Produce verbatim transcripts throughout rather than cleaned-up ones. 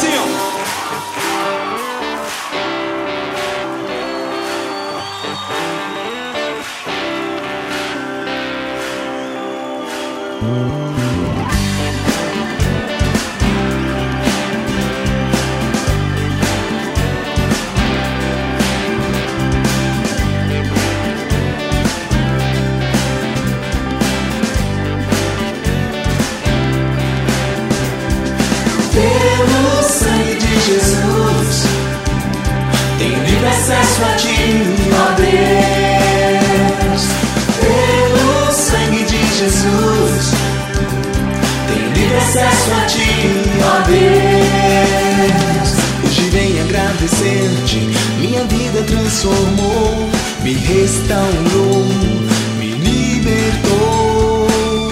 assim, ó. Pelo sangue de Jesus, tenho livre acesso a ti, ó Deus. Pelo sangue de Jesus, tenho livre acesso a ti, ó Deus. Hoje venho agradecer-te, minha vida transformou, me restaurou, me libertou.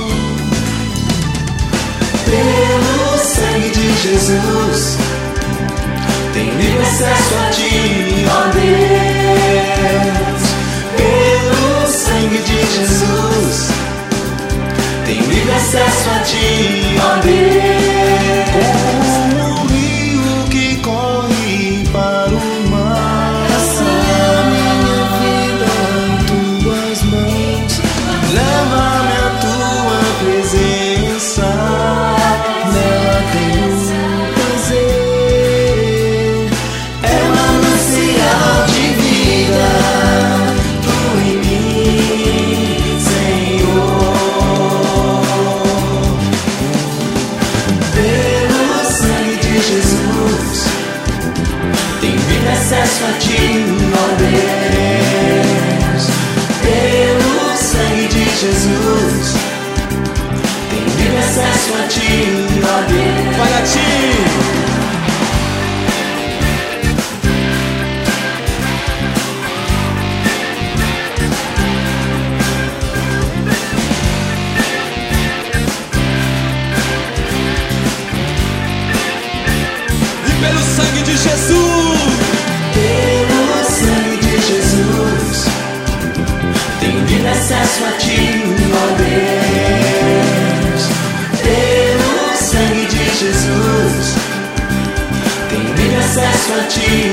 Pelo sangue de Jesus, tenho livre acesso a ti, ó Deus. Pelo sangue de Jesus, tenho livre acesso a ti, ó Deus. Como um rio que corre para o mar, essa minha vida em tuas mãos, leva-me à tua presença. Nela tenho prazer, é manancial de vida, tu em mim, Senhor. Pelo sangue de Jesus, tenho livre acesso a ti, ó Deus. Pelo sangue de Jesus, tenho livre acesso a ti, ó Deus. Vai a ti. E pelo sangue de Jesus, Pelo sangue de Jesus, tenho livre acesso a ti, ó Deus. Pelo sangue de Jesus, tenho livre acesso a ti,